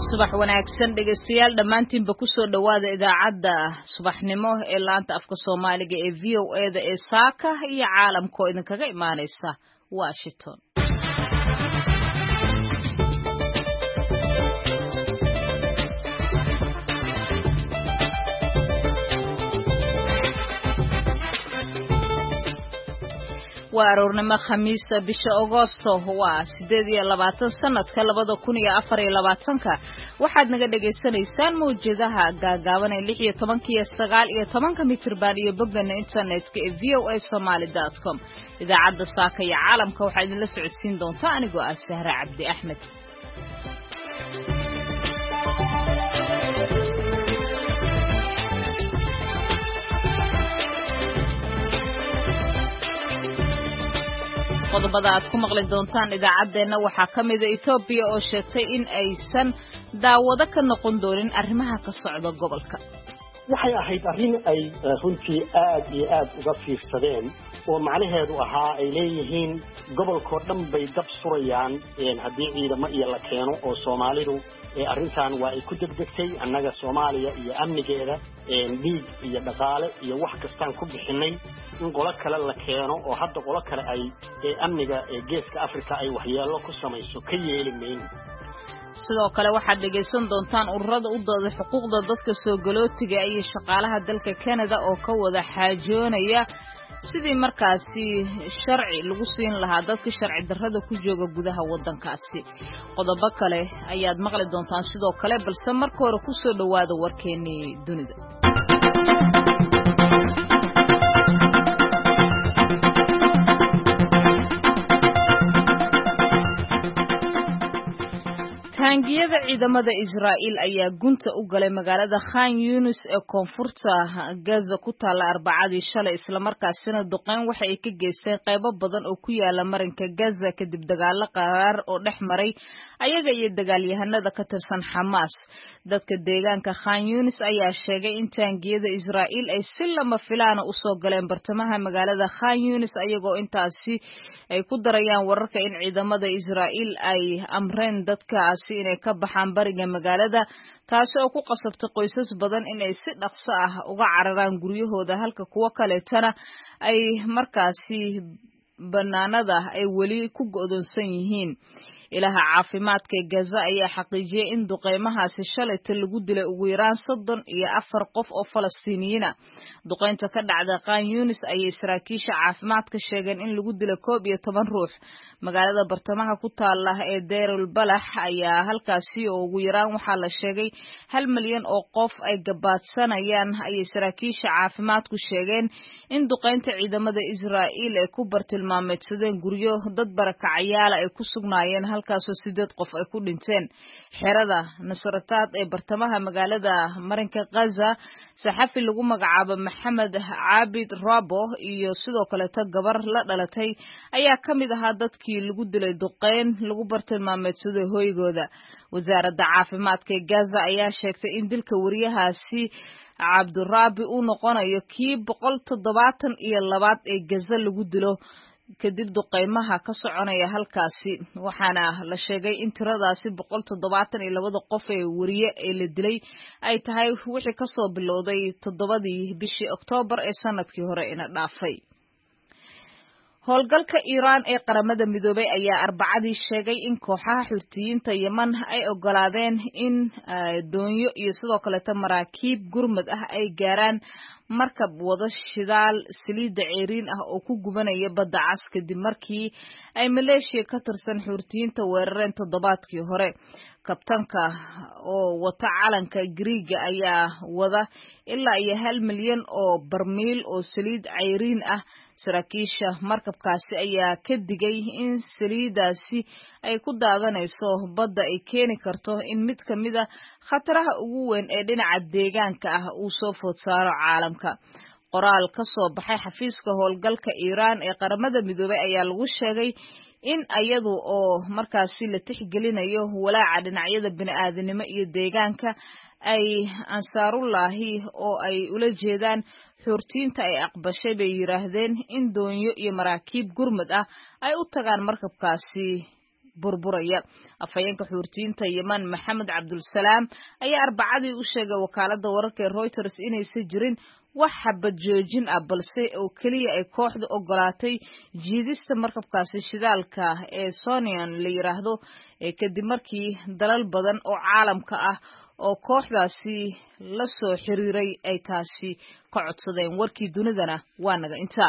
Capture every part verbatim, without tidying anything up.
subax wanaagsan dhegeystayaal dhamaantiin ba ku soo dhawaada idaacadda subaxnimo ee laanta afka Soomaaliga ee V O A da ee saaka iyo caalamka oo idinkaga imaanaysa Washington. waa aroornimo khamiis bisha Agoosto waa sideed iyo labaatan sanadka labada kun iyo afar iyo labaatanka waxaad naga dhageysanaysaan mowjadaha gaagaaban ee lix iyo toban iyo sagaal iyo toban mitir iyo bogana internetka ee v o a somali dot com idaacadda saaka iyo caalamka waxaa idin la socodsiin doontaa anigoo ah Sahra Cabdi Axmed. qodobada aad ku maqli doontaan idaacadeena waxaa kamid ah Ethiopia oo sheegtay in aysan daawado ka noqon doonin arrimaha ka socda gobolka. waxay ahayd arrin ay runtii aad iyo aad uga fiirsadeen oo macnaheedu ahaa ay leeyihiin gobolkoo dhan bay dab surayaan haddii ciidamo iyo la keeno oo Soomaalidu ee arrintan waa ay ku degdegtay annaga Soomaaliya iyo amnigeeda dhiig iyo dhaqaale iyo wax kastaan ku bixinay in qolo kale la keeno oo hadda qolo kale ay amniga geeska Afrika ay waxyeelo ku samayso ka yeelimayn. sidoo kale waxaad dhegeysan doontaan ururada u dooda xuquuqda dadka soo galootiga iyo shaqaalaha dalka Canada oo ka wada xaajoonaya sidii markaasi sharci lagu siin lahaa dadka sharci darrada ku jooga gudaha wadankaasi. qodobo kale ayaad maqli doontaan sidoo kale balse marka hore ku soo dhawaada warkeenii dunida. taangiyada ciidamada Israa'iil ayaa gunta u galay magaalada Khan Yunis ee koonfurta Gaza ku taala Arbacadii shalay isla markaasina duqeyn waxa ay ka geysteen qaybo badan oo ku yaala marinka Gaza kadib dagaalo qaraar oo dhex maray ayaga iyo dagaalyahanada ka tirsan Hamas. dadka deegaanka Khan Yunis ayaa sheegay in taangiyada Israa'iil ay si lama filaan ah u soo galeen bartamaha magaalada Khan Yunis ayagoo intaasi ay ku darayaan wararka in ciidamada Israa'iil ay amreen dadkaasi inay ka baxaan bariga magaalada taasi oo ku qasabtay qoysas badan in ay si dhaqso ah uga cararaan guryahooda halka kuwa kaleetana ay markaasi banaanada ay weli ku go'doonsan yihiin. ilaha caafimaadka Gaza ayaa xaqiijiyay in duqeymahaasi shalay lagu dilay ugu yaraan soddon iyo afar qof oo Falastiiniyiin ah. duqeynta ka dhacday Khan Yunis ayay saraakiisha caafimaadka sheegeen in lagu dilay koob iyo toban ruux. magaalada bartamaha ku taala ee Deir al-Balah ayaa halkaasi oo ugu yaraan waxaa la sheegay hal milyan oo qof ay gabaadsanayaan ayay saraakiisha caafimaadku sheegeen in duqeynta ciidamada Israa'iil ay ku bartilmaameedsadeen guryo dad barakacayaal ay ku sugnaayeen halkaasoo sideed qof ay ku dhinteen. xerada Nasrataad ee bartamaha magaalada marinka Gaza saxafi lagu magacaabo Maxamed Caabid Rabo iyo sidoo kale ta gabar la dhalatay ayaa kamid ahaa dadkii lagu dilay duqeyn lagu bartilmaameedsaday hoygooda. wasaaradda caafimaadka ee Gaza ayaa sheegtay in dilka wariyahaasi Cabdurabi uu noqonayo kii boqol toddobaatan iyo labaad ee Gaza lagu dilo kadib duqeymaha ka soconaya halkaasi waxaana la sheegay in tiradaasi boqol toddobaatan iyo laba qof ee wariye ee la dilay ay tahay wixii ka soo bilowday toddobadii bishii Oktoobar ee sanadkii hore ina dhaafay. howlgalka Iran ee qaramada midoobay ayaa Arbacadii sheegay in kooxaha Xuutiyiinta Yemen ay ogolaadeen in doonyo iyo sidoo kale maraakiib gurmad ah ay gaaraan markab wada shidaal saliid ceeriin ah oo ku gubanaya badda cas kadib markii ay Maleeshiya ka tirsan Xuutiyiinta weerareen toddobaadkii hore. kabtanka oo wata calanka Greega ayaa wada ilaa iyo hal milyan oo barmiil oo saliid ceeriin ah. saraakiisha markabkaasi ayaa ka digay in saliidaasi ay ku daadanayso badda ay keeni karto in mid ka mid ah khataraha ugu weyn ee dhinaca deegaanka ah uu soo food saaro caalamka. qoraal ka soo baxay xafiiska howlgalka Iran ee qaramada midoobay ayaa lagu sheegay in ayadu oo markaasi la tixgelinayo walaaca dhinacyada bini'aadanimo iyo deegaanka ay Ansaarullaahi oo ay ula jeedaan Xuutiyiinta ay aqbashay bay yiraahdeen in doonyo iyo maraakiib gurmad ah ay u tagaan markabkaasi burburaya. afhayeenka xuurtiinta Yemen Maxamed Cabdulsalaam ayaa arbacadii u sheegay wakaaladda wararka ee Reuters inaysan jirin wax xabad joojin ah balse oo kaliya ay kooxdu ogolaatay jiidista markabkaasi shidaalka ee Sonian la yiraahdo kadib markii dalal badan oo caalamka ah oo kooxdaasi la soo xiriiray ay taasi ka codsadeen. warkii dunidana waa naga inta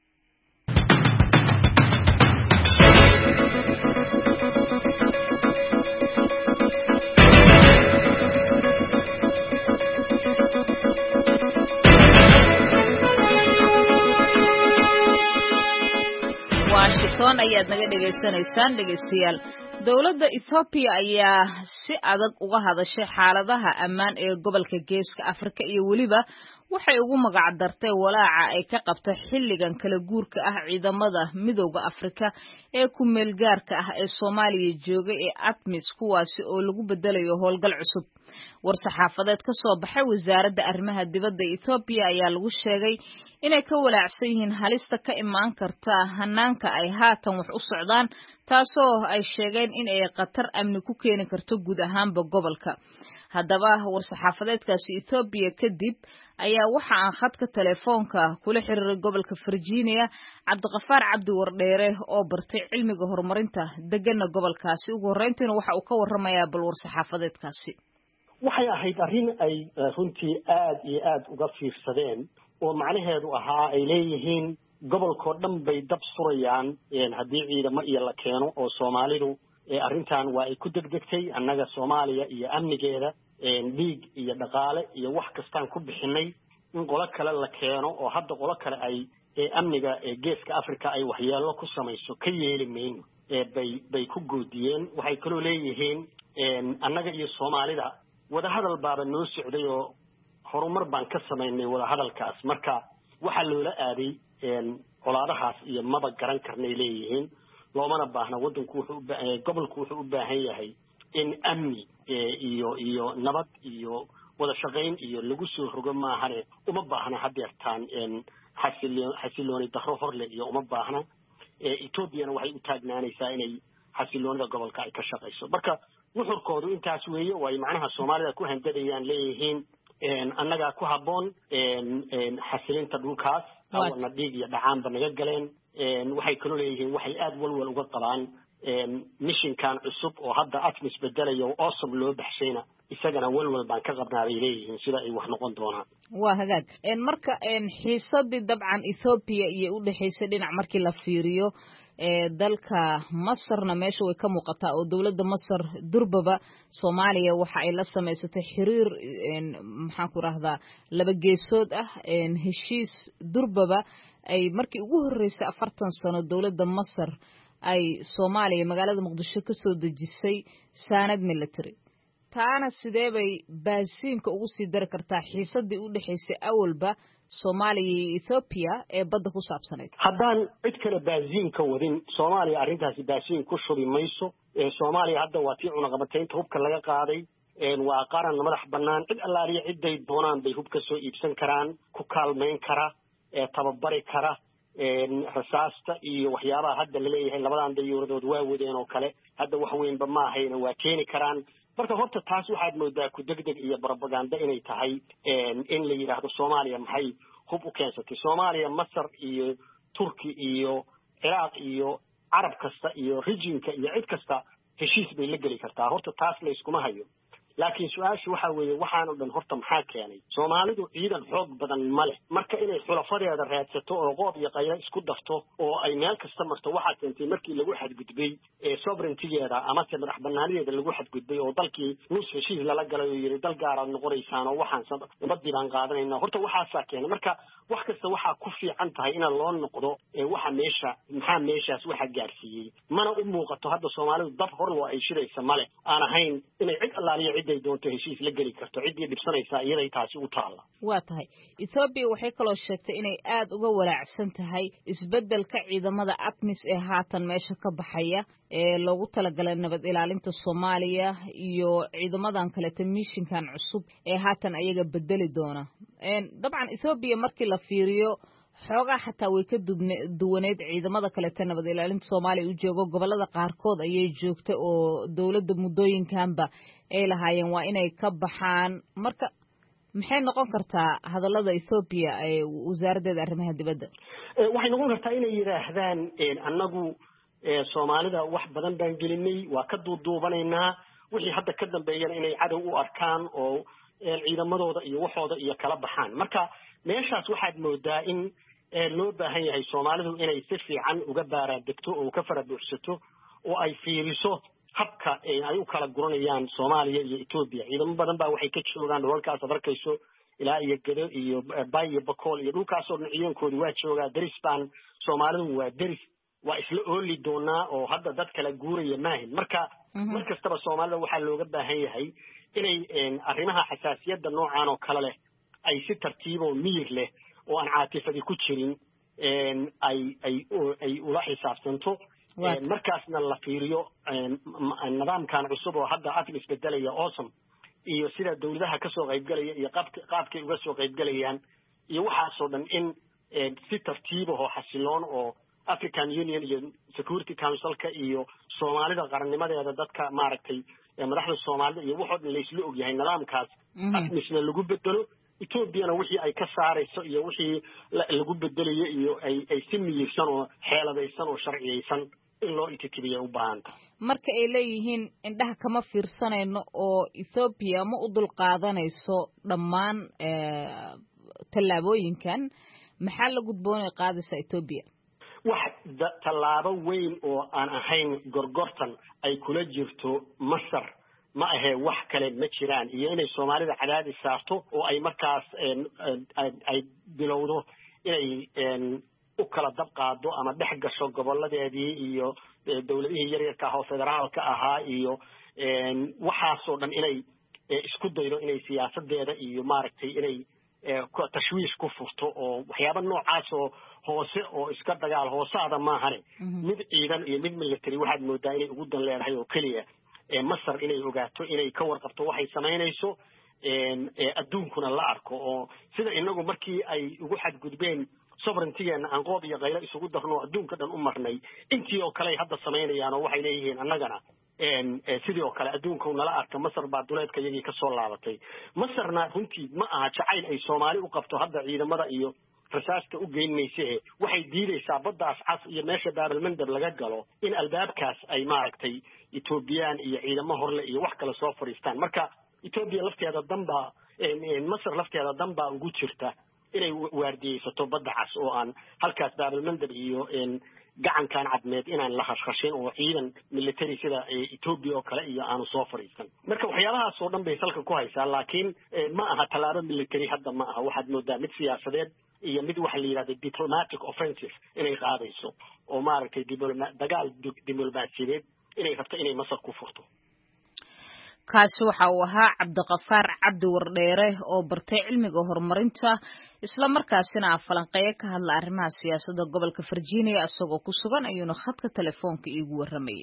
Washington ayaad naga dhageysanaysaan dhageystayaal. dowladda Ethiopia ayaa si adag uga hadashay xaaladaha ammaan ee gobolka Geeska Afrika iyo waliba waxay ugu magac dartay walaaca ay ka qabto xilligan kala guurka ah ciidamada midowga Afrika ee ku meel gaarka ah ee Soomaaliya jooga ee ATMIS kuwaasi oo lagu bedelayo howlgal cusub. war-saxaafadeed ka soo baxay wasaaradda arrimaha dibadda Ethiopia ayaa lagu sheegay inay ka walaacsan yihiin halista ka imaan karta hanaanka ay haatan wax u socdaan taasoo ay sheegeen in ay khatar amni ku keeni karto guud ahaanba gobolka. haddaba war-saxaafadeedkaasi Ethiopia kadib ayaa waxa aan khadka telefoonka kula xiriiray gobolka Virginia Cabdiqafaar Cabdi Wardheere oo bartay cilmiga horumarinta deegaanka gobolkaasi. ugu horreyntiina waxa uu ka warramayaa bal war-saxaafadeedkaasi. waxay ahayd arrin ay runtii aad iyo aad uga fiirsadeen oo macnaheedu ahaa ay leeyihiin gobolkoo dhan bay dab surayaan haddii ciidamo iyo la keeno oo Soomaalidu arrintan waa ay ku degdegtay. annaga Soomaaliya iyo amnigeeda dhiig iyo dhaqaale iyo wax kastaan ku bixinay in qolo kale la keeno oo hadda qolo kale ay amniga Geeska Afrika ay waxyeello ku samayso ka yeeli mayno bay bay ku goodiyeen. waxay kaloo leeyihiin annaga iyo Soomaalida wadahadal baaba noo socday oo horumar baan ka samaynay wadahadalkaas marka waxa loola aaday colaadahaas iyo maba garan karnay leeyihiin. loomana baahna wadanku wuxuu gobolku wuxuu u baahan yahay in amni iyo iyo nabad iyo wada shaqayn iyo lagu soo rogo maahane uma baahna hadeertaan xasilooni daro horle iyo uma baahna. Ethiopiana waxay u taagnaanaysaa inay xasiloonida gobolka ay ka shaqayso. marka wuxurkoodu intaas weeye way macnaha Soomaalida ku handadayaan leeyihiin annaga ku haboon xasilinta dhulkaas awana dhiig iyo dhacaanba naga galeen. waxay kaloo leeyihiin waxay aad walwal uga qabaan mishinkan cusub oo hadda ATMIS bedelayo oo awesome loo baxshayna isagana walwal baan ka qabnaa bay leeyihiin sida ay wax noqon doonaan. waa hagaag marka xiisadii dabcan Ethiopia iyo u dhaxaysay dhinac markii la fiiriyo dalka Masarna meesha way ka muuqataa oo dawladda Masar durbaba Soomaaliya waxa ay la samaysatay xiriir maxaan ku raahdaa laba geesood ah heshiis durbaba ay markii ugu horeysay afartan sano dawladda Masar ay Soomaaliya magaalada Muqdisho ka soo dejisay saanad military. taana sidee bay baasiinka ugu sii dari kartaa xiisadii u dhaxaysay awalba Soomaaliya iyo Ethiopia ee badda ku saabsaneyd? haddaan cid kale baasiin ka wadin Soomaaliya arrintaasi baasiin ku shubi mayso. Soomaaliya hadda waa tii cunaqabataynta hubka laga qaaday waa qaran madax bannaan cid allaaliya ciday doonaan bay hub ka soo iibsan karaan ku kaalmeyn kara tababari kara rasaasta iyo waxyaabaha hadda la leeyahay labadan dayuuradood waa wadeen oo kale hadda wax weynba ma ahayna waa keeni karaan. marka horta taas waxaad moodaa ku degdeg iyo propaganda inay tahay in la yiraahdo Soomaaliya maxay hub u keensatay. Soomaaliya Masar iyo Turki iyo Iraq iyo Arab kasta iyo regionka iyo cid kasta heshiis bay la geli kartaa. horta taas la iskuma hayo. laakiin su'aashu waxa weeye waxaan oo dhan horta maxaa keenay Soomaalidu ciidan xoog badan ma leh marka inay xulafadeeda raadsato oo qoob iyo qaylo isku dafto oo ay meel kasta marto waxa keentay markii lagu xadgudbay ee sovereignty-geeda ama madax bannaanideeda lagu xadgudbay oo dalkii nus heshiis lala galay oo yiri dal gaar ah noqonaysaan oo waxaan nabad diidan qaadanayna horta waxaasaa keenay. marka wax kasta waxa ku fiican tahay in loo noqdo waxa meesha maxaa meeshaas waxa gaarsiiyay mana u muuqato hadda Soomaalidu dab hor loo ay shiraysa male aan ahayn inay cid allaaliyo ciday doonto heshiis la geli karto cidii dhibsanaysa iyaday taasi u taala. waa tahay Ethiopia waxay kaloo sheegtay inay aad uga walaacsan tahay isbeddelka ciidamada ATMIS ee haatan meesha ka baxaya ee loogu talagalay nabad ilaalinta Soomaaliya iyo ciidamadan kale mishinkan cusub ee haatan ayaga bedeli doona. dabcan Ethiopia markii la fiiriyo xoogaa xataa way ka duwaneed ciidamada kaleeta nabad ilaalinta Soomaaliya u joogo gobolada qaarkood ayay joogtay oo dawladda muddooyinkanba ay lahaayeen waa inay ka baxaan marka maxay noqon kartaa hadallada Ethiopia ee wasaaradda arrimaha dibadda waxay noqon kartaa inay yiraahdaan annagu Soomaalida wax badan baan gelinay waa ka duuduubanaynaa wixii hadda ka dambeeyana inay cadow u arkaan oo ciidamadooda iyo waxooda iyo kala baxaan marka meeshaas waxaad moodaa in loo baahan yahay Soomaalidu inay si fiican uga baaraadegto oo ka farabuuxsato oo ay fiiriso habka ay u kala guranayaan Soomaaliya iyo Ethiopia ciidamo badan baa waxay ka joogaan dhulkaas afarkayso ilaa iyo Gedo iyo Bay iyo Bakool iyo dhulkaas oo ciidankoodu waa joogaa Daristan Soomaalidu waa Daris waa isla ooli doonaa oo hadda dad kala guuraya maahin marka markastaba Soomaalida waxaa looga baahan yahay inay arrimaha xasaasiyadda noocan oo kale leh ay si tartiib oo miyir leh oo aan caatifadi ku jirin ay ay ay ula xisaabtanto markaasna la fiiriyo nidaamkan cusub oo hadda afil isbedelaya awesome iyo sida dawladaha ka soo qayb galaya iyo qaabka qaabkay uga soo qayb galayaan iyo waxa soo dhan in si tartiib oo xasiloon oo African Union iyo Security Council-ka iyo Soomaalida qarannimadeeda dadka maaragtay madaxda Soomaalida iyo waxa la isla og yahay nidaamkaas afmisna lagu bedelo Ethiopia wixii ay ka saarayso iyo wixii lagu bedelayo iyo ay ay si miyirsan oo xeeladaysan oo sharciyeysan in loo ittibiyo u baahanta marka ay leeyihiin indhaha kama fiirsanayno oo Ethiopia ma u dul qaadanayso dhammaan tallaabooyinkan maxaa la gudboonay qaadaysa Ethiopia wax tallaabo weyn oo aan ahayn gorgortan ay kula jirto Masar ma ahe wax kale ma jiraan iyo inay Soomaalida cadaadis saarto oo ay markaas ay bilowdo inay u kala dab qaado ama dhex gasho goboladeedii iyo dawladihii yaryarka ah oo federaalka ahaa iyo waxaas oo dhan inay isku daydo inay siyaasadeeda iyo maaragtay inay tashwiish ku furto oo waxyaabo noocaas oo hoose oo iska dagaal hoosaada maahane mid ciidan iyo mid military waxaad moodaa inay ugu dan leedahay oo keliya Masar inay ogaato inay ka warqabto waxay samaynayso adduunkuna la arko oo sida inagu markii ay ugu xadgudbeen sovereignty-geena aan qoob iyo qaylo isugu darno adduunka dhan u marnay intii oo kale hadda samaynayaan oo waxay leeyihiin annagana sidii oo kale adduunka nala arka Masar baa duleedka iyagii ka soo laabatay Masarna runtii ma aha jacayl ay Soomaali u qabto hadda ciidamada iyo rasaasta u geynaysaa waxay diidaysaa baddaas cas iyo meesha Baabalmandab laga galo in albaabkaas ay maaragtay Ethiopian iyo ciidamo horle iyo wax kale soo fariistaan marka Ethiopia lafteeda damba Masar lafteeda damba ugu jirta inay waardiyeysato badda cas oo aan halkaas Baabalmandab iyo gacankan cadmeed inaan la khashkhashin oo ciidan military sida Ethiopia oo kale iyo aanu soo fariisan marka waxyaabahaas oo dhan bay salka ku haysaa laakiin ma aha talaabo military hadda ma aha waxaad moodaa mid siyaasadeed iyo mid waxa la yiraahdo diplomatic offensive inay qaadayso oo maaragtay dagaal diblomaasiyadeed inay rabto inay Masar ku furto kaasi waxa uu ahaa Cabdiqafaar Cabdi Wardheere oo bartay cilmiga horumarinta isla markaasina falanqeeyo ka hadla arrimaha siyaasadda gobolka Virginia asagoo ku sugan ayuuna khadka telefoonka iigu warramay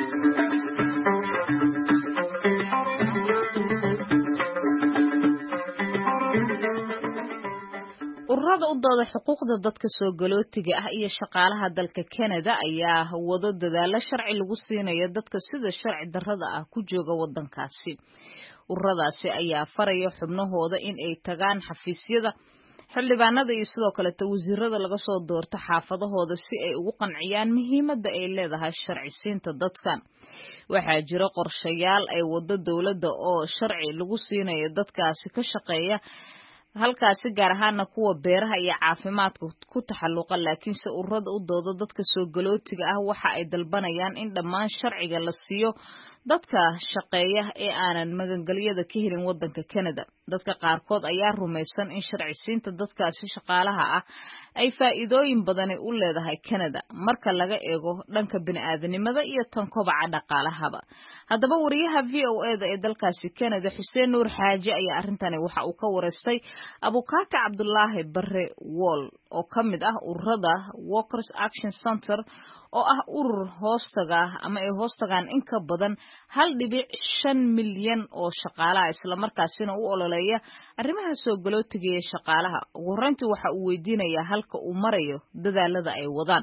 ururada u dooda xuquuqda dadka soo galootiga ah iyo shaqaalaha dalka Canada ayaa wado dadaalo sharci lagu siinayo dadka sida sharci darrada ah ku jooga wadankaasi ururadaasi ayaa faraya xubnahooda in ay tagaan xafiisyada xildhibaanada iyo sidoo kale wasiirada laga soo doorto xaafadahooda si ay ugu qanciyaan muhiimadda ay leedahay sharci siinta dadkan waxaa jira qorshayaal ay wado dawladda oo sharci lagu siinayo dadkaasi ka shaqeeya halkaasi gaar ahaan kuwa beeraha iyo caafimaadka ku taxalluqa laakiin se ururada u doodo dadka soo galootiga ah waxa ay dalbanayaan in dhammaan sharciga la siiyo dadka shaqeeya ee aanan magangaliyada ka helin wadanka Canada dadka qaarkood ayaa rumaysan in sharci siinta dadkaasi shaqaalaha ah ay faa'iidooyin badan u leedahay Canada marka laga eego dhanka bini'aadanimada iyo tan kobaca dhaqaalahaba haddaba wariyaha V O A da ee dalkaasi Canada Xuseen Nuur Xaaji ayaa arintani waxa uu ka wareystay Abukaata Cabdullaahi Barre Wall oo kamid ah ururada Workers Action Center oo ah urur hoostaga ama ay hoostagaan in ka badan hal dhibic shan milyan oo shaqaalaha islamarkaasina u ololeeya arrimaha soo galootiga ee shaqaalaha. ugu horreyntii waxa uu weydiinayaa halka uu marayo dadaalada ay wadaan.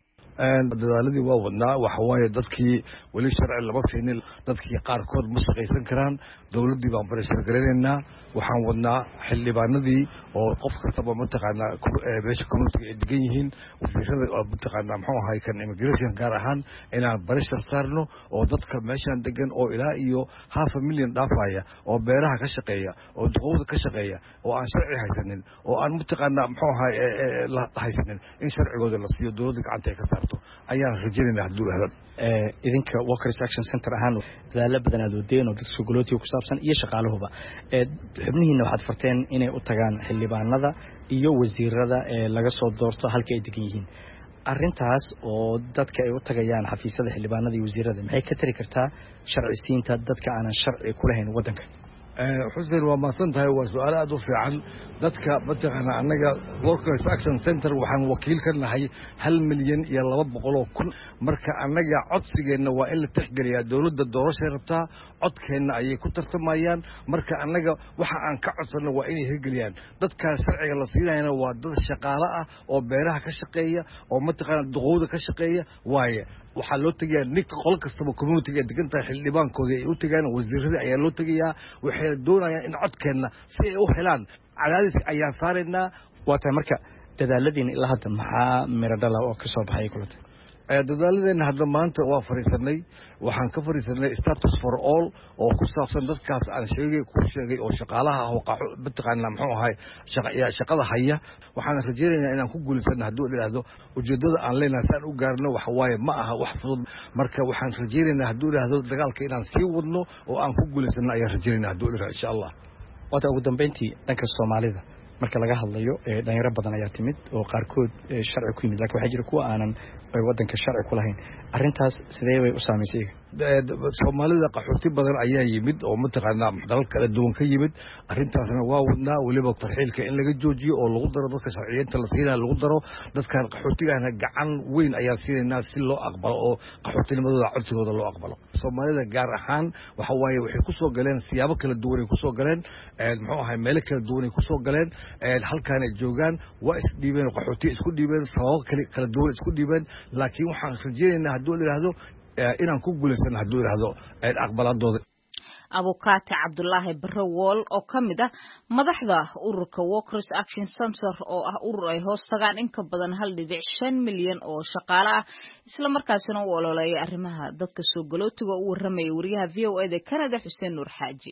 dadaaladii waa wadnaa waxa waaye dadkii weli sharci lama siinin, dadkii qaarkood ma shaqaysan karaan, dowladdii baan barashar garanaynaa. waxaan wadnaa xildhibaanadii oo qof kastaba mataqaanaa meesha communitiga ay degan yihiin, wasiirada oo mataqaanaa muxuu ahay kan immigration gaar ahaan inaan barashar saarno oo dadka meeshaan degan oo ilaa iyo half a million dhaafaya oo beeraha ka shaqeeya oo duqowda ka shaqeeya oo aan sharci haysanin oo aan mataqaanaa muxuu ahay la haysanin in sharcigooda la siiyo dowladda gacanta ay ka saarto ayaan rajaynaynaa hadduu ahlan. idinka Workers Action Center ahaan dadaalo badan aad wadeen oo dadka golotiga ku saabsan iyo shaqaaluhuba xubnihiina waxaad farteen inay u tagaan xildhibaanada iyo wasiirada ee laga soo doorto halka ay degan yihiin. arrintaas oo dadka ay u tagayaan xafiisyada xildhibaanada iyo wasiirada maxay ka tari kartaa sharci siinta dadka aanan sharci ku lahayn waddanka? xuseen waa mahadsan tahay, waa su-aal aad u fiican. dadka mataqaanaa annaga Workers Action Center waxaan wakiil ka nahay hal milyan iyo laba boqol oo kun. marka annaga codsigeenna waa in la tixgeliyaa. dowladda doorashay rabtaa, codkeenna ayay ku tartamayaan. marka annaga waxa aan ka codsanno waa inay hirgeliyaan. dadkaan sharciga la siinayana waa dad shaqaale ah oo beeraha ka shaqeeya oo mataqaanaa duqowda ka shaqeeya waaye. waxaa loo tegayaa nin qolo kastaba communitiga ay degan tahay xildhibaankoodii ay u tegaan, wasiirada ayaa loo tegayaa. waxay doonayaan in codkeenna si ay u helaan cadaadis ayaan saaraynaa. waa tahay marka dadaaladiina ilaa hadda maxaa miro dhala oo ka soo baxay kulata? dadaaladeenna hadda maanta waa fariisanay. waxaan ka fariisanay status for all oo ku saabsan dadkaas aan sheegay ku sheegay oo shaqaalaha ah oo mataqaanaa muxuu ahay shaqada haya. waxaan rajaynaynaa inaan ku guulaysanno hadduu idhaahdo ujeeddada aan leenahay si aan u gaarno waxa waaye ma aha wax fudud. marka waxaan rajaynaynaa hadduu idhaahdo dagaalka inaan sii wadno oo aan ku guulaysanno ayaan rajaynaynaa hadduu idhaahdo insha allah. waata ugu dambeyntii dhanka Soomaalida marka laga hadlayo dhalinyaro badan ayaa timid oo qaarkood sharci ku yimid, laakiin waxaa jira kuwa aanan waddanka sharci ku lahayn. arrintaas sidee bay u saamaysay? Soomaalida qaxooti badan ayaa yimid oo mataqaanaa dalal kala duwan ka yimid. arrintaasna waa wadnaa, weliba tarxiilka in laga joojiyo oo lagu daro dadka sharciyeynta la siinaya lagu daro. dadkan qaxootigana gacan weyn ayaa siinaynaa si loo aqbalo oo qaxootinimadooda codsigooda loo aqbalo. Soomaalida gaar ahaan waxa waaye waxay ku soo galeen siyaabo kala duwan ay ku soo galeen, muxuu ahay meelo kala duwan ay ku soo galeen. halkaan ay joogaan waa isdhiibeen, qaxooti isku dhiibeen, sababo kala duwan isku dhiibeen. laakiin waxaan rajaynaynaa hadduu idhaahdo inaan ku guulaysanno hadduu idhaahdo aqbaladooda. abukaate cabdulaahi barre wool oo ka mid ah madaxda ururka Workers Action Center oo ah urur ay hoos tagaan in ka badan hal dhibic shan milyan oo shaqaale ah isla markaasina u ololeeya arrimaha dadka soo galootiga u warramaya wariyaha V O A da Canada Xuseen Nuur Xaaji.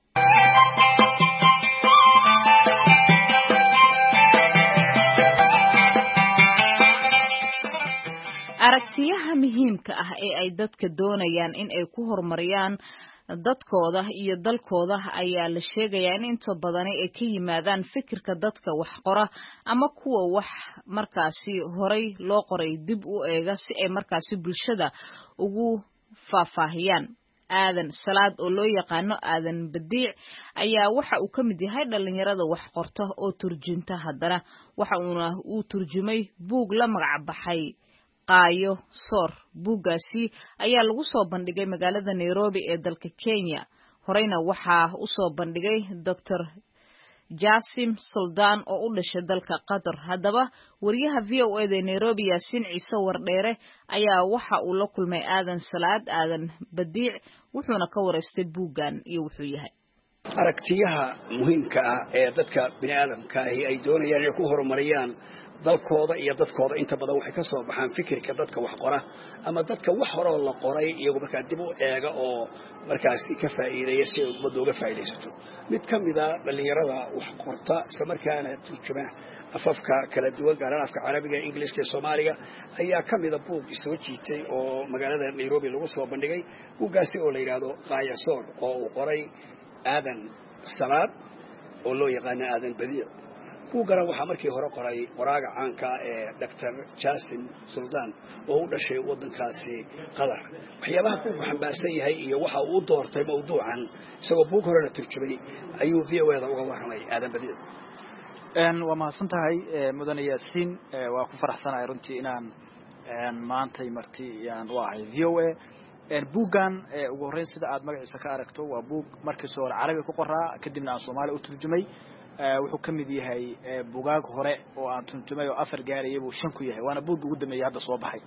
aragtiyaha muhiimka ah ee ay dadka doonayaan in ay ku horumariyaan dadkooda iyo dalkooda ayaa la sheegayaa in inta badani ay ka yimaadaan fikirka dadka wax qora ama kuwa wax markaasi horay loo qoray dib u eega si ay markaasi bulshada ugu faahfaahiyaan. aadan salaad oo loo yaqaano aadan badiic ayaa waxa uu ka mid yahay dhalinyarada wax qorta oo turjunta. haddana waxa uuna uu turjumay buug la magac baxay qaayo soor. buuggaasi ayaa lagu soo bandhigay magaalada Nairobi ee dalka Kenya. horeyna waxaa u soo bandhigay Doctor Jasim Sultan oo u dhashay dalka Qatar. haddaba wariyaha V O A da Nairobi Yaasiin Ciise Wardheere ayaa waxa uu la kulmay aadan salaad aadan badiic wuxuuna ka wareystay buuggan iyo wuxuu yahay. aragtiyaha muhiimka ah ee dadka bini'aadamka ay doonayaan inay ku horumariyaan dalkooda iyo dadkooda inta badan waxay ka soo baxaan fikirka dadka wax qora ama dadka wax hore oo la qoray iyagu markaa dib u eega oo markaas ka faa'iideeya si ay ummadda uga faa'iideysato. mid ka mid ah dhalinyarada wax qorta isla markaana turjuma afafka kala duwan gaar ahaan afka carabiga, ingiriiska iyo Soomaaliga ayaa ka mid ah buug soo jiitay oo magaalada Nairobi lagu soo bandhigay. buuggaasi oo la yiraahdo qaayo soor oo uu qoray aadan salaad oo loo yaqaan aadan badiic. buuggana waxaa markii hore qoray waraaga caanka ee Doctor Jasim Sultan oo u dhashay waddankaasi Qatar. waxyaabaha ku xambaarsan yahay iyo waxa uu doortay mawduucan isagoo buug hore la turjumay ayuu V O A da uga warramay aadan badiic. een waa mahadsan tahay mudane Yaasiin, waa ku faraxsanahay runtii inaan maantay marti yaan u ahay v o a buuggan ugu horreyn sida aad magaciisa ka aragto waa buug markii soo hore carabi ku qoraa kadibna aan Soomaali u turjumay wuxuu ka mid yahay buugaag hore oo aan turjumay oo afar gaarayay buu shan ku yahay waana buug ugu dambeeyay hadda soo baxay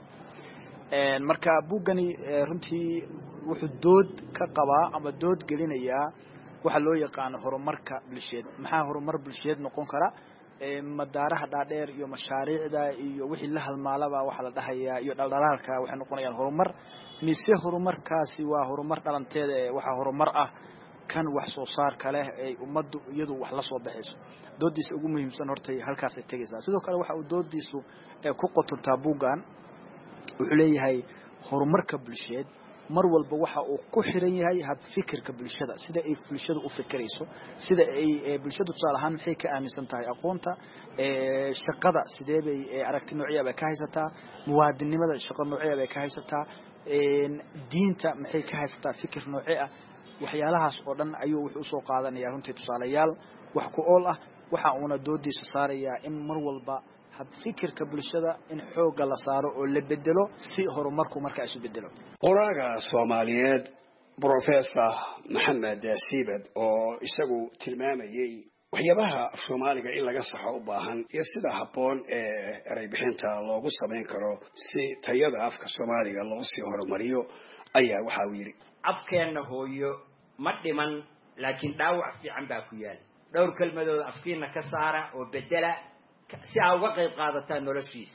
marka buuggani runtii wuxuu dood ka qabaa ama dood gelinayaa waxa loo yaqaan horumarka bulsheed maxaa horumar bulsheed noqon kara madaaraha dhaadheer iyo mashaariicda iyo wixii la halmaalaba waxa la dhahayaa iyo dhaldhalaalka waxay noqonayaan horumar mise horumarkaasi waa horumar dhalanteeda waxa horumar ah kan wax soo saar kale ay ummaddu iyadu wax la soo baxayso doodiisa ugu muhiimsan hortay halkaas ay tagaysaa sidoo kale waxa uu doodiisu ku qotontaa buugan wuxuu leeyahay horumarka bulsheed mar walba waxa uu ku xiran yahay hab fikirka bulshada sida ay bulshadu u fikirayso sida ay bulshadu tusaalahan maxay ka aaminsan tahay aqoonta ee shaqada sidee bay aragti noocyada bay ka haysataa muwaadinimada shaqo noocyada bay ka haysataa een diinta maxay ka haysataa fikir nooci ah waxyaalahaas oo dhan ayuu wuxuu soo qaadanayaa runtii tusaalayaal wax ku ool ah waxa uuna doodiisa saarayaa in mar walba hab fikirka bulshada in xooga la saaro oo la bedelo si horumarku marka isu bedelo qoraaga Soomaaliyeed Professor Maxamed Siibad oo isagu tilmaamayay waxyaabaha Soomaaliga in laga saxo u baahan iyo sida habboon ee eray bixinta loogu sameyn karo si tayada afka Soomaaliga loo sii horumariyo ayaa waxa uu yiri afkeena hooyo ma dhiman laakiin dhaawac fiican baa ku yaal dhowr kalmadood afkiina ka saara oo bedela si aad uga qayb qaadataan noloshiisa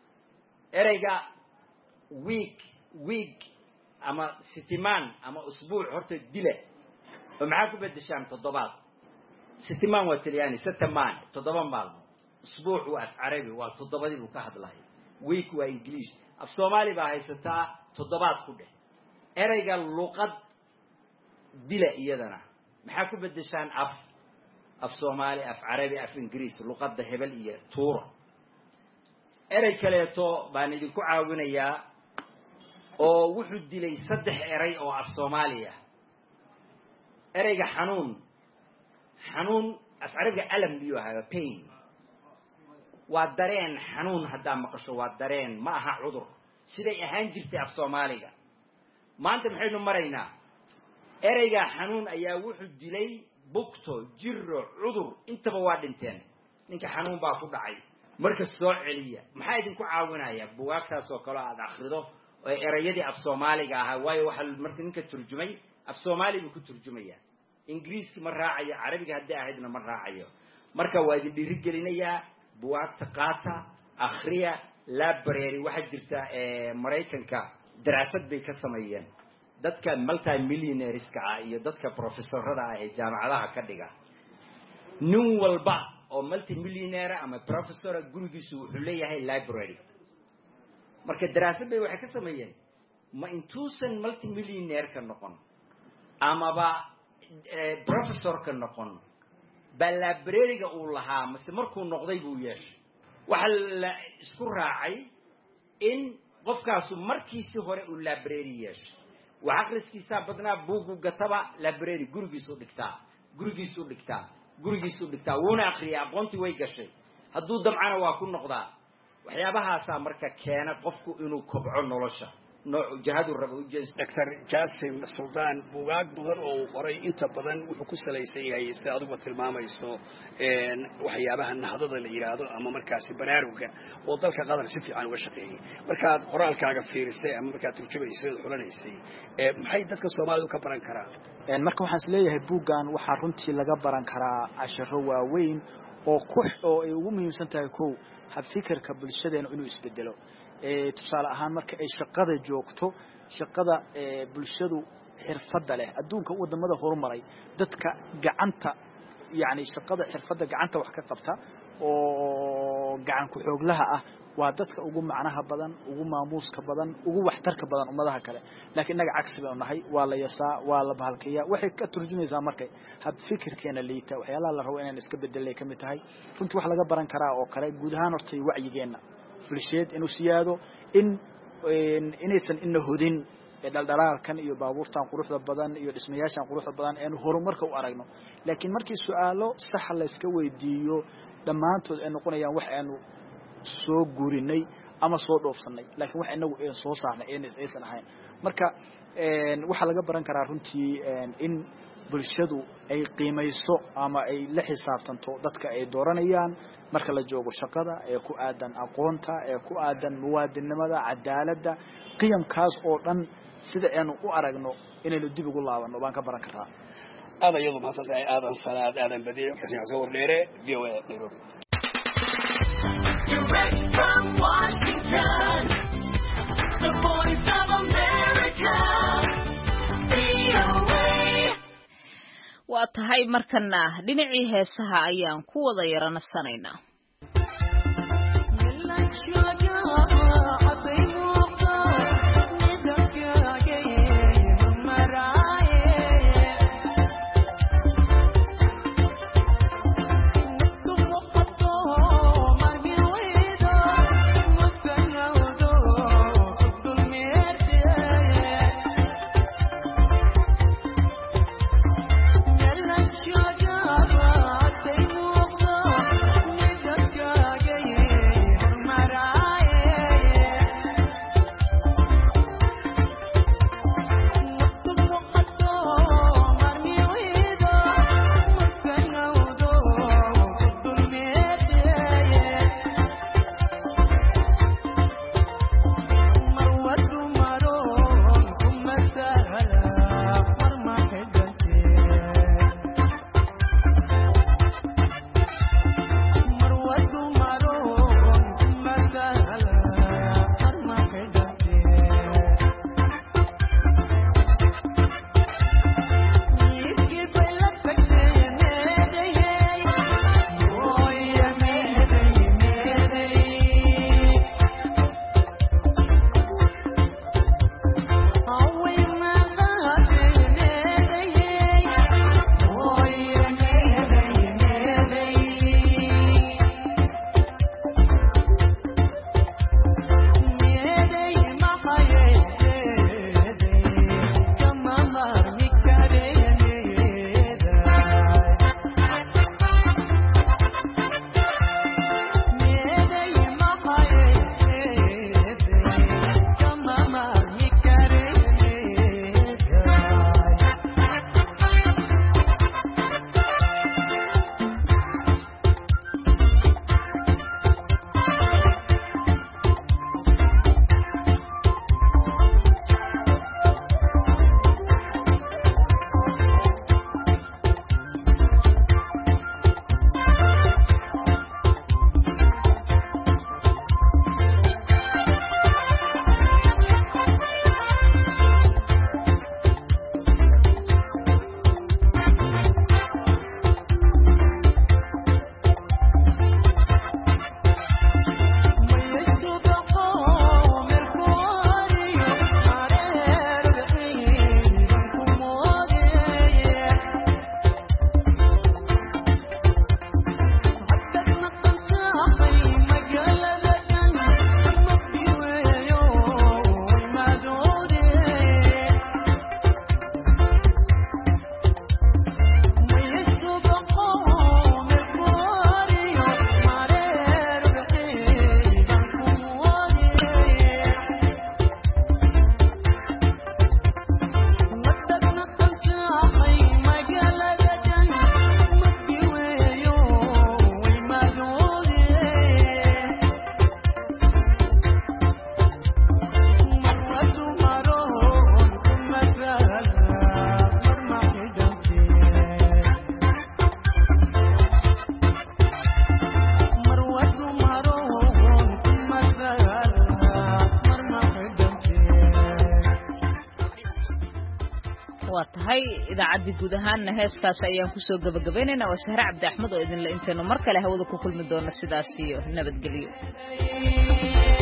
ereyga week week ama sitimaan ama usbuuc horta dile oo maxaa ku bedeshaan toddobaad sitimaan waa talyaani sitamaan toddoba maalmo usbuuc waa af carabi waa toddobadii buu ka hadlay week waa ingiriis af Soomaali baa haysataa toddobaad ku dheh ereyga luqad dile iyadana maxaa ku bedeshaan af af Soomaali af carabi af ingiriis luqadda hebel iyo tuura erey kaleeto baan idin ku caawinayaa oo wuxuu dilay saddex erey oo af Soomaaliya ereyga xanuun xanuun af carabiga alam biyo ahaa pain waa dareen xanuun hadda maqasho waa dareen ma aha cudur siday ahaan jirtay af Soomaaliga maanta maxaynu maraynaa ereyga xanuun ayaa wuxuu dilay bugto jiro cudur intaba waa dhinteen ninka xanuun baa ku dhacay marka soo celiya maxaa idin ku caawinaya buugaagtaas oo kale aad akhrido oo erayadii af Soomaaliga ahaa waayo waxa markii ninka turjumay af Soomaali buu ku turjumaya ingiriiski ma raacayo carabiga hadii ahaydna ma raacayo marka waa idin dhiiri gelinayaa buugaagta qaata akhriya library waxa jirta ee Mareykanka daraasad bay ka sameeyeen dadka multi millionaires ka ah iyo dadka professorada ah ee jaamacadaha ka dhiga nin walba oo multi millionaire ama professor gurigiisu wuxuu leeyahay library marka daraasad bay waxa ka sameeyeen ma intuusan multi millionaire ka noqon ama ba professor ka noqon bal library-ga uu lahaa mise markuu noqday buu yeeshay waxa la isku raacay in qofkaasu markiisii hore uu library yeeshay وعقلسكيسا بدنا بوغو غتبا library gurigiisu dhigtaa gurigiisu dhigtaa gurigiisu dhigtaa wuuna akhriya aqoonti way gashay haduu damcana waa ku noqdaa waxyaabahaas marka keena qofku inuu kobco nolosha nooc jahadu rabo Doctor Jasim Sultan buugaag badan oo qoray inta badan wuxuu ku salaysan yahay si adigu tilmaamayso een waxyaabaha nahdada la yiraahdo ama markaasi baraaruga oo dalka qadar si fiican uga shaqeeyay marka qoraalkaaga fiirisay ama marka turjumaysay xulanaysay ee maxay dadka Soomaalidu ka baran karaan een marka waxaan isleeyahay buugan waxa runtii laga baran karaa casharo waaweyn oo ku oo ay ugu muhiimsan tahay koow hab fikirka bulshadeena inuu isbedelo ee tusaale ahaan marka ay shaqada joogto shaqada ee bulshadu xirfada leh adduunka wadamada horumaray dadka gacanta yaani shaqada xirfada gacanta wax ka qabta oo gacan ku xooglaha ah waa dadka ugu macnaha badan ugu maamuuska badan ugu waxtarka badan ummadaha kale laakiin naga cagsi baan nahay waa la yasaa waa la bahalkiya waxay ka turjumaysaa markay hab fikirkeena liita waxyaalaha la rabo inaan iska bedelay kamid tahay runtii wax laga baran karaa oo kale guud ahaan hortay wacyigeena bulsheed inuu siyaado in inaysan inna hudin dhaldhalaalkan iyo baabuurtan quruxda badan iyo dhismayaashan quruxda badan ee horumarka u aragno laakiin markii su'aalo sax la iska weydiiyo dhamaantood ay noqonayaan wax aanu soo guurinay ama soo dhoofsanay laakiin wax inagu ee soo saarnay ee aysan ahayn marka een waxa laga baran karaa runtii in bulshadu ay qiimayso ama ay la xisaabtanto dadka ay dooranayaan marka la joogo shaqada ee ku aadan aqoonta ee ku aadan muwaadinimada cadaaladda qiyamkaas oo dhan sida aanu u aragno inaynu dib ugu laabano baan ka baran karaa هذا يوم حصل آدم صلاة آدم بديع حسين صور ليرة في نيروبي. Direct from Washington, the voice of America, V O A. waa tahay markana dhinacii heesaha ayaan ku wada yaranasanaynaa. idaacadii guud ahaanna heeskaas ayaan kusoo gabagabaynaynaa waa Sahra Cabdi Axmed oo idin la inteeno mar kale hawada ku kulmi doona sidaas iyo nabadgelyo.